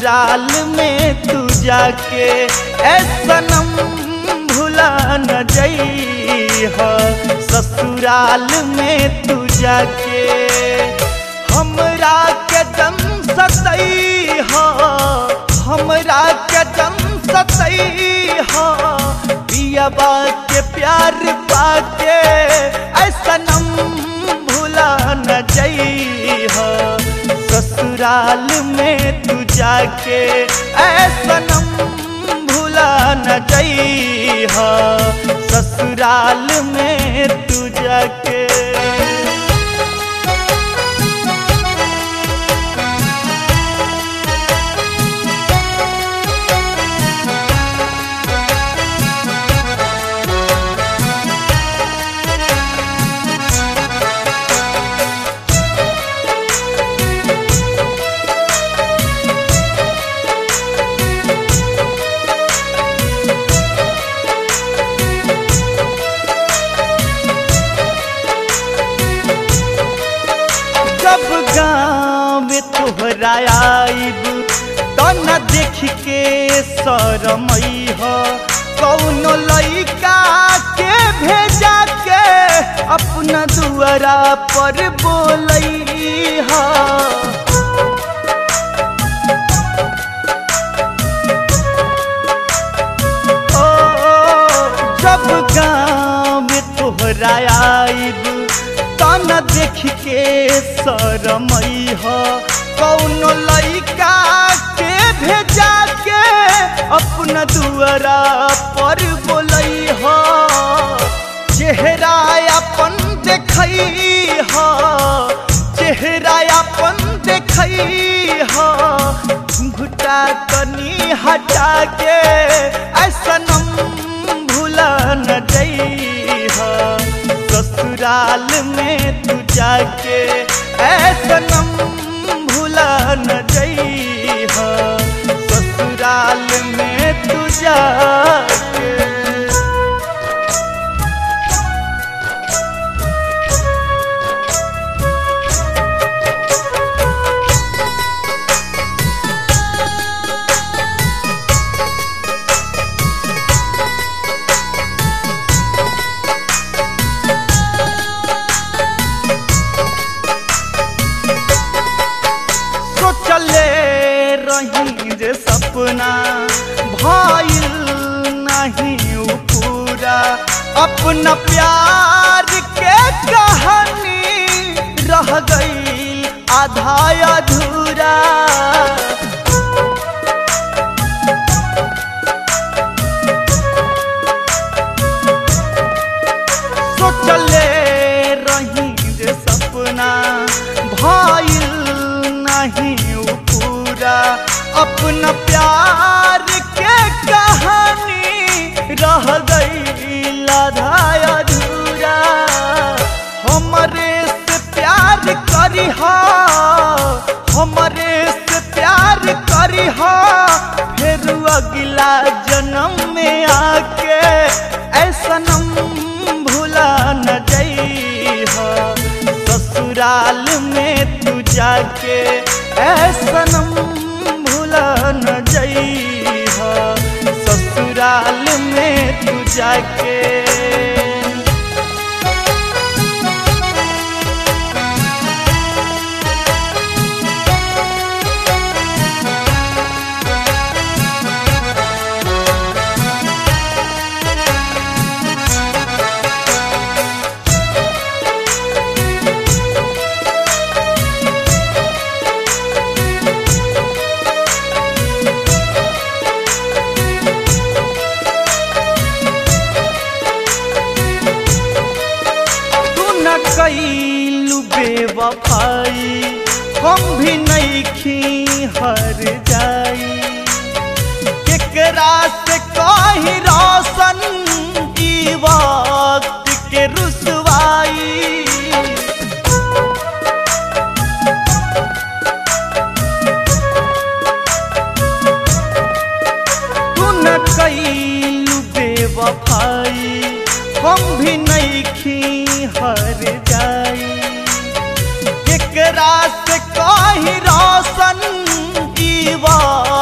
ससुराल में तू जाके ऐ सनम भुला न जइहा। ससुराल में तू जाके हमरा के जम सतइहा, हमरा के जम सतइहा। पियबा के प्यार पाके ऐ सनम भुला न जइहा। ससुराल में तू जाके ऐ सनम भुला न जइहा। ससुराल में तू जाके तोहरा आइब तो न देख के शरमइहा। कौनो लइका के भेजा के अपना दुआरा पर बोलइहा। ओ जब गाँव में तोहरा आइब तो न देख के शरमइहा। कौनो लइका के भेजा के अपना दुआरा पर बोलइहा। चेहरा अपन देखइहा, चेहरा अपन देखइहा। घुटा कनी हटा के ऐ सनम भुला न जइहा। ससुराल में तू जाके ऐ सनम भुला न जइहा। ससुराल में तू जाके जे सपना भइल नहीं पूरा। अपना प्यार के कहानी रह गई आधा अधूरा। सोचले रही जे सपना भइल नहीं पूरा। अपना प्यार के कहानी रह गई आधा अधूरा। हमरे से प्यार करिहा, हमरे से प्यार करिहा। फिर अगला जन्म में आके ऐ सनम भुला न जइहा। ससुराल में तू जाके ऐ सनम न जइहा। ससुराल में तू जाके कैलू बेवफाई। हम भी नइखी हर जाई। केकरा से कही रोशन ई वक्त के रुसवाई। तू न कैलू बेवफाई। हम भी नइखी हर जाई। केकरा से कही रोशन ई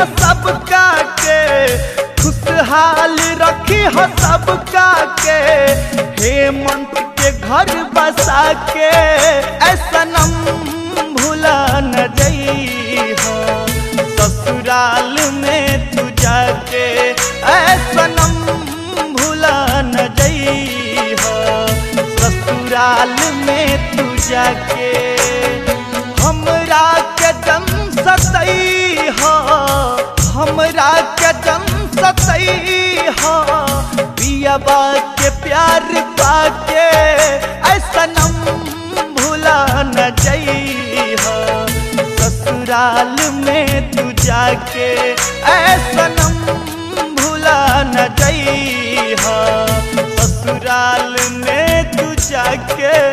हो सबका के, खुशहाल रखी हो सबका के, हेमंत के घर बसा के ऐसा नम भूला न जइहो, ससुराल में तू जाके ऐसा नम भूला न जइहो, ससुराल में तू जाके हमरा के जम सतई हो, हमरा के जम सतई हो, पियबा के प्यार पाके ऐसा नम भूला न जइहो, ससुराल में तू जाके ऐसा नम भूला न जइहो, ससुराल में तू जाके